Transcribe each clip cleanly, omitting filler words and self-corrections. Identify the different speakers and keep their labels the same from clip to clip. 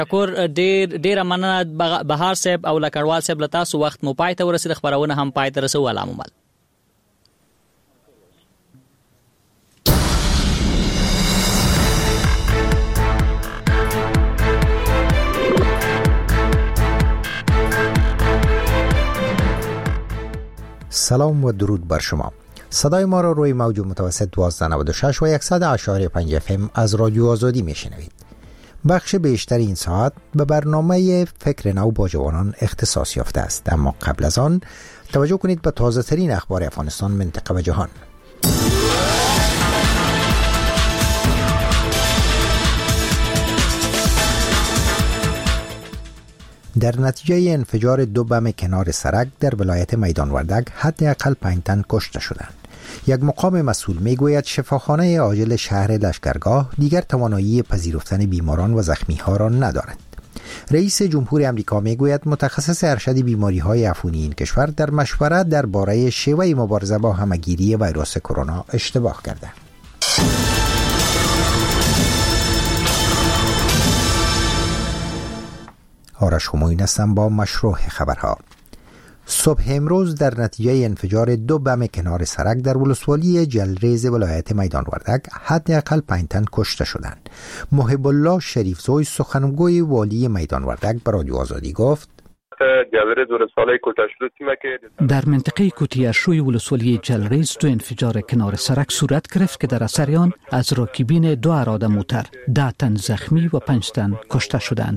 Speaker 1: شکر ډیر مننه بهار صاحب او لکړوال صاحب، لتاسو وخت مو پای ته ورسید، خبرونه هم پای ته رسو. علامه
Speaker 2: سلام و درود بر شما. صدای ما را روی موج متوسط 1296 و 100.5 FM از رادیو آزادی میشنوید. بخش بیشتر این ساعت به برنامه فکر نو با جوانان اختصاص یافته است، اما قبل از آن توجه کنید به تازه ترین اخبار افغانستان، منطقه و جهان. در نتیجه انفجار 2 بم کنار سرک در ولایت میدان وردک حداقل 5 تن کشته شدند. یک مقام مسئول میگوید شفاخانه عاجل شهر لشکرگاه دیگر توانایی پذیرفتن بیماران و زخمی‌ها را ندارد. رئیس جمهور آمریکا میگوید متخصص ارشد بیماری‌های عفونی این کشور در مشورت درباره شیوه مبارزه با همه‌گیری ویروس کرونا اشتباه کرده. آرش همایون هستم با مشروع خبرها. صبح امروز در نتیجه انفجار 2 بم کنار سرک در ولسوالی جلریز ولایت میدان وردک حداقل 5 تن کشته شدند. محب الله شریف زوی سخنگوی والی میدان وردک به رادیو آزادی گفت
Speaker 3: در منطقه کوتیاشوی ولسوالی جلریز 2 انفجار کنار سرک صورت گرفت که در اثر آن از راکبین 2 اراده موتر 10 تن زخمی و 5 تن کشته شدند.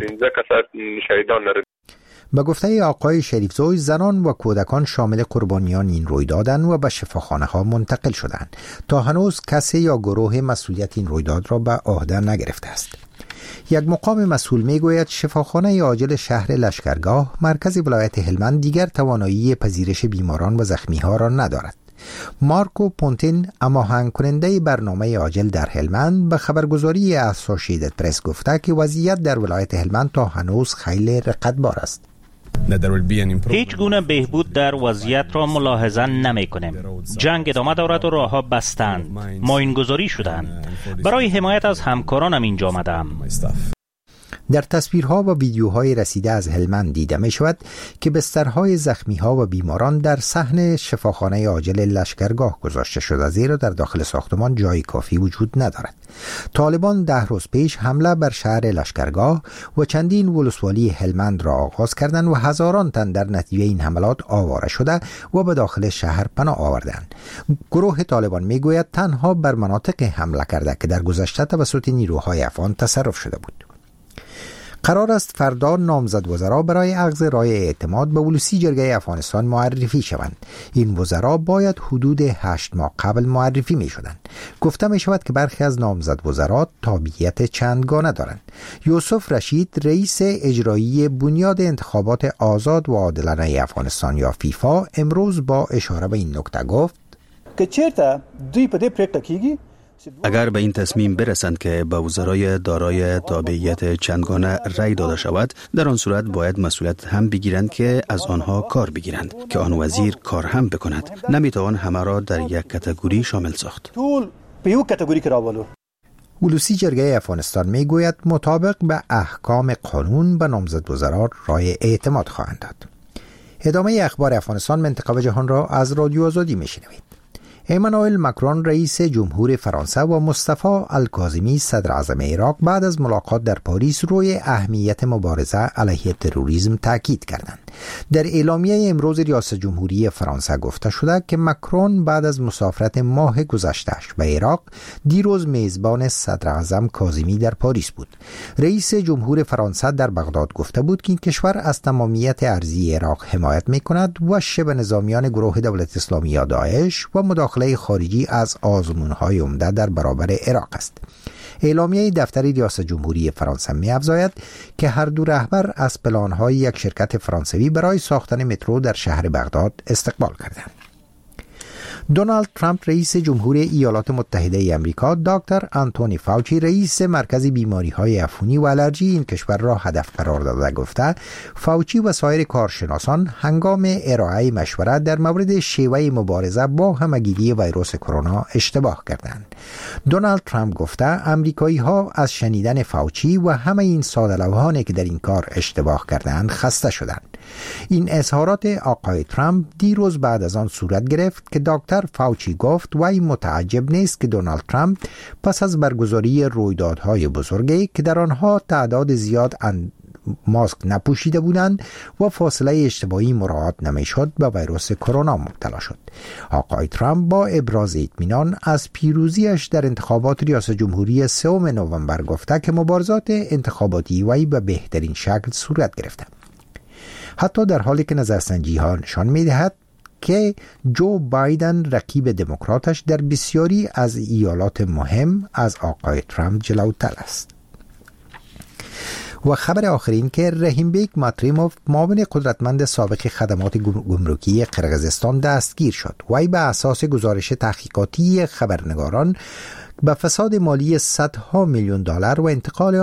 Speaker 2: به گفته آقای شریفزوی زنان و کودکان شامل قربانیان این رویدادند و به شفاخانه ها منتقل شدند. تا هنوز کسی یا گروه مسئولیت این رویداد را به عهده نگرفته است. یک مقام مسئول میگوید شفاخانه عاجل شهر لشکرگاه مرکز ولایت هلمند دیگر توانایی پذیرش بیماران و زخمی‌ها را ندارد. مارکو پونتین هماهنگ کننده برنامه عاجل در هلمند به خبرگزاری اسوسییتد پرس گفته که وضعیت در ولایت هلمند تا هنوز خیلی رقتبار است.
Speaker 4: هیچ گونه بهبود در وضعیت را ملاحظه نمی کنیم. جنگ ادامه دارد و راهها بستند، ماینگذاری شدند. برای حمایت از همکارانم اینجا آمدم.
Speaker 2: در تصویرها و ویدیوهای رسیده از هلمند دیده می شود که بسترهای زخمی‌ها و بیماران در صحن شفاخانه عاجل لشکرگاه گذاشته شده، زیرا در داخل ساختمان جای کافی وجود ندارد. طالبان 10 روز پیش حمله بر شهر لشکرگاه و چندین ولسوالی هلمند را آغاز کردند و هزاران تن در نتیجه این حملات آواره شده و به داخل شهر پناه آوردند. گروه طالبان میگوید تنها بر مناطق حمله کرده که در گذشته توسط نیروهای افغان تصرف شده بود. قرار است فردا نامزد وزرا برای اخذ رای اعتماد به ولوسی جرگه افغانستان معرفی شوند. این وزرا باید حدود 8 ماه قبل معرفی می شدند. گفته می شود که برخی از نامزد وزرا تابعیت چندگانه دارند. یوسف رشید رئیس اجرایی بنیاد انتخابات آزاد و عادلانه افغانستان یا فیفا امروز با اشاره به این نکته گفت
Speaker 5: که چرته دوی په دې پریکړه کیږي
Speaker 6: اگر به این تصمیم برسند که به وزرای دارای تابعیت چندگانه رأی داده شود، در آن صورت باید مسئولیت هم بگیرند که از آنها کار بگیرند که آن وزیر کار هم بکند. نمیتوان همه را در یک کاتگوری شامل ساخت.
Speaker 2: ولوسی جرگه افغانستان میگوید مطابق به احکام قانون به نامزد وزرا رای اعتماد خواهند داد. ادامه اخبار افغانستان، منطقه و جهان را از رادیو آزادی میشنوید. ایمانوئل ماکرون رئیس جمهور فرانسه و مصطفی الکاظمی صدر اعظم عراق بعد از ملاقات در پاریس روی اهمیت مبارزه علیه تروریسم تاکید کردند. در اعلامیه امروز ریاست جمهوری فرانسه گفته شده که ماکرون بعد از مسافرت ماه گذشته‌اش به عراق دیروز میزبان صدر اعظم کاظمی در پاریس بود. رئیس جمهور فرانسه در بغداد گفته بود که این کشور از تمامیت ارضی عراق حمایت می‌کند و شبه نظامیان گروه دولت اسلامی یا داعش و مداخله خارجی از آزمون‌های عمده در برابر عراق است. اعلامیه دفتر ریاست جمهوری فرانسه می‌افزاید که هر دو رهبر از پلان‌های یک شرکت فرانسوی برای ساختن مترو در شهر بغداد استقبال کردند. دونالد ترامپ رئیس جمهور ایالات متحده آمریکا دکتر آنتونی فاوچی رئیس مرکز بیماری‌های عفونی و آلرژی این کشور را هدف قرار داده گفته فاوچی و سایر کارشناسان هنگام ارائه مشورت در مورد شیوه مبارزه با همه‌گیری ویروس کرونا اشتباه کردند. دونالد ترامپ گفته آمریکایی‌ها از شنیدن فاوچی و همه این ساده‌لوحانی که در این کار اشتباه کردند خسته شدند. این اظهارات آقای ترامپ دیروز بعد از آن صورت گرفت که دکتر فاوچی گفت وی متعجب نیست که دونالد ترامپ پس از برگزاری رویدادهای بزرگی که در آنها تعداد زیاد ماسک نپوشیده بودند و فاصله اجتماعی مراعات نمیشد به ویروس کرونا مبتلا شد. آقای ترامپ با ابراز اطمینان از پیروزیش در انتخابات ریاست جمهوری 3 نوامبر گفته که مبارزات انتخاباتی وی به بهترین شکل صورت گرفته. حتی در حالی که نظرسنجی ها نشان می‌دهد که جو بایدن رقیب دموکراتش در بسیاری از ایالات مهم از آقای ترامپ جلوتر است. و خبر آخرین که رحیمبیک ماتریموف معاون قدرتمند سابق خدمات گمرکی قرقیزستان دستگیر شد. وی به اساس گزارش تحقیقاتی خبرنگاران به فساد مالی صدها میلیون دلار و انتقال